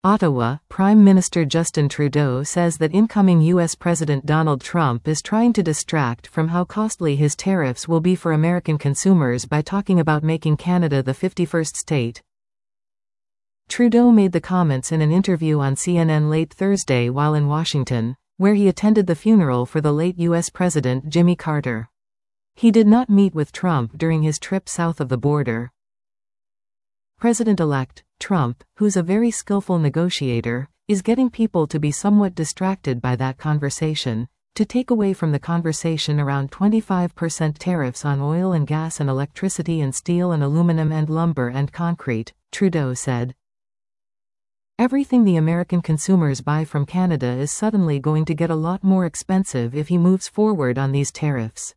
Ottawa, Prime Minister Justin Trudeau says that incoming U.S. President Donald Trump is trying to distract from how costly his tariffs will be for American consumers by talking about making Canada the 51st state. Trudeau made the comments in an interview on CNN late Thursday while in Washington, where he attended the funeral for the late U.S. President Jimmy Carter. He did not meet with Trump during his trip south of the border. President-elect Trump, who's a very skillful negotiator, is getting people to be somewhat distracted by that conversation, to take away from the conversation around 25% tariffs on oil and gas and electricity and steel and aluminum and lumber and concrete, Trudeau said. Everything the American consumers buy from Canada is suddenly going to get a lot more expensive if he moves forward on these tariffs.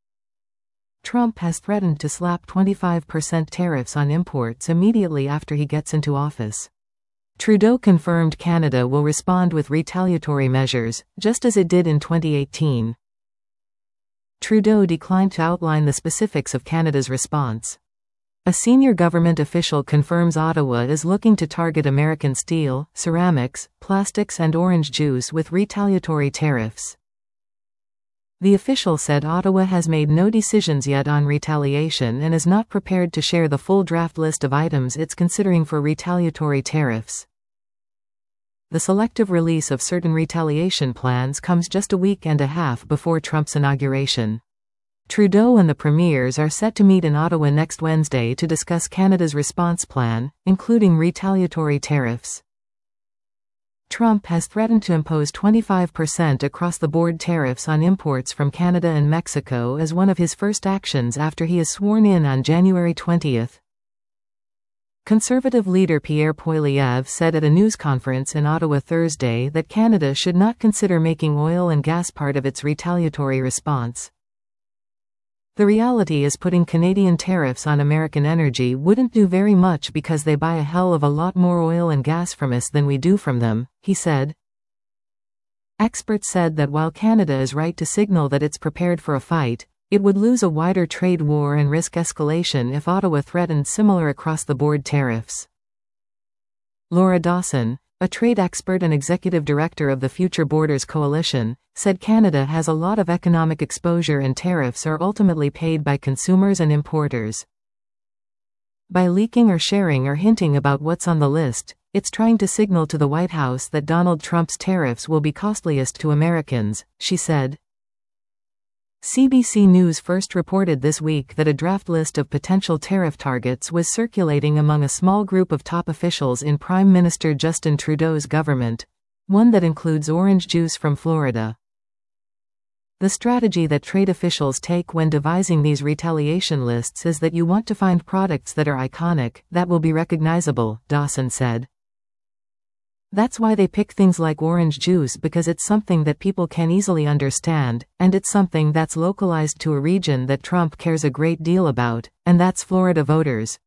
Trump has threatened to slap 25% tariffs on imports immediately after he gets into office. Trudeau confirmed Canada will respond with retaliatory measures, just as it did in 2018. Trudeau declined to outline the specifics of Canada's response. A senior government official confirms Ottawa is looking to target American steel, ceramics, plastics and orange juice with retaliatory tariffs. The official said Ottawa has made no decisions yet on retaliation and is not prepared to share the full draft list of items it's considering for retaliatory tariffs. The selective release of certain retaliation plans comes just a week and a half before Trump's inauguration. Trudeau and the premiers are set to meet in Ottawa next Wednesday to discuss Canada's response plan, including retaliatory tariffs. Trump has threatened to impose 25% across-the-board tariffs on imports from Canada and Mexico as one of his first actions after he is sworn in on January 20. Conservative leader Pierre Poilievre said at a news conference in Ottawa Thursday that Canada should not consider making oil and gas part of its retaliatory response. The reality is putting Canadian tariffs on American energy wouldn't do very much because they buy a hell of a lot more oil and gas from us than we do from them, he said. Experts said that while Canada is right to signal that it's prepared for a fight, it would lose a wider trade war and risk escalation if Ottawa threatened similar across-the-board tariffs. Laura Dawson, a trade expert and executive director of the Future Borders Coalition, said Canada has a lot of economic exposure and tariffs are ultimately paid by consumers and importers. By leaking or sharing or hinting about what's on the list, it's trying to signal to the White House that Donald Trump's tariffs will be costliest to Americans, she said. CBC News first reported this week that a draft list of potential tariff targets was circulating among a small group of top officials in Prime Minister Justin Trudeau's government, one that includes orange juice from Florida. The strategy that trade officials take when devising these retaliation lists is that you want to find products that are iconic, that will be recognizable, Dawson said. That's why they pick things like orange juice because it's something that people can easily understand, and it's something that's localized to a region that Trump cares a great deal about, and that's Florida voters.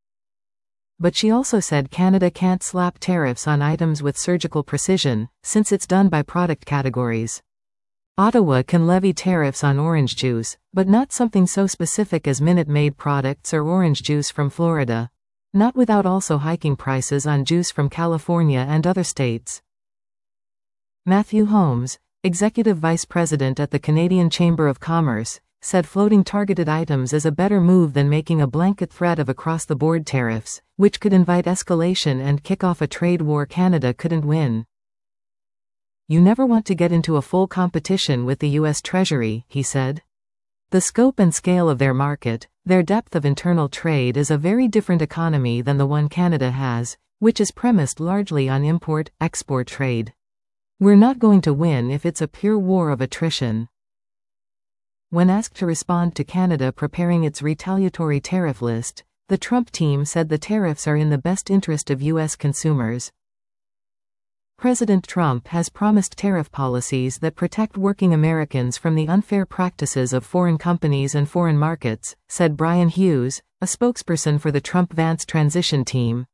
But she also said Canada can't slap tariffs on items with surgical precision, since it's done by product categories. Ottawa can levy tariffs on orange juice, but not something so specific as Minute Maid products or orange juice from Florida. Not without also hiking prices on juice from California and other states. Matthew Holmes, executive vice president at the Canadian Chamber of Commerce, said floating targeted items is a better move than making a blanket threat of across-the-board tariffs, which could invite escalation and kick off a trade war Canada couldn't win. You never want to get into a full competition with the U.S. Treasury, he said. The scope and scale of their market, their depth of internal trade is a very different economy than the one Canada has, which is premised largely on import-export trade. We're not going to win if it's a pure war of attrition. When asked to respond to Canada preparing its retaliatory tariff list, the Trump team said the tariffs are in the best interest of U.S. consumers. President Trump has promised tariff policies that protect working Americans from the unfair practices of foreign companies and foreign markets, said Brian Hughes, a spokesperson for the Trump-Vance transition team.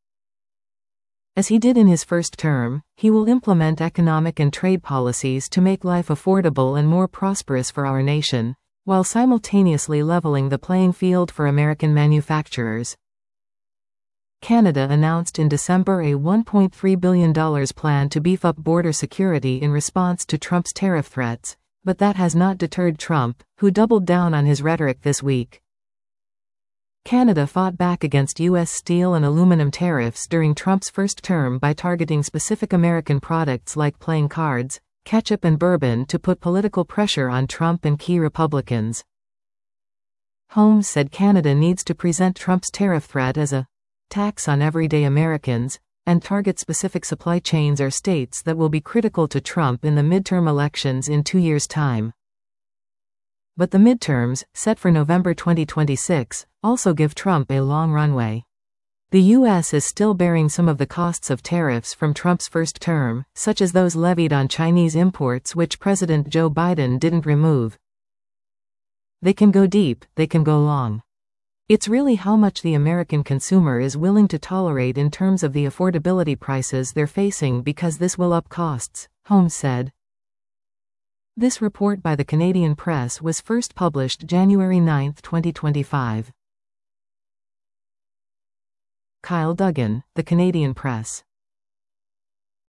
As he did in his first term, he will implement economic and trade policies to make life affordable and more prosperous for our nation, while simultaneously leveling the playing field for American manufacturers. Canada announced in December a $1.3 billion plan to beef up border security in response to Trump's tariff threats, but that has not deterred Trump, who doubled down on his rhetoric this week. Canada fought back against U.S. steel and aluminum tariffs during Trump's first term by targeting specific American products like playing cards, ketchup and bourbon to put political pressure on Trump and key Republicans. Holmes said Canada needs to present Trump's tariff threat as a tax on everyday Americans, and target specific supply chains or states that will be critical to Trump in the midterm elections in 2 years' time. But the midterms, set for November 2026, also give Trump a long runway. The U.S. is still bearing some of the costs of tariffs from Trump's first term, such as those levied on Chinese imports which President Joe Biden didn't remove. They can go deep, they can go long. It's really how much the American consumer is willing to tolerate in terms of the affordability prices they're facing, because this will up costs, Holmes said. This report by the Canadian Press was first published January 9, 2025. Kyle Duggan, The Canadian Press.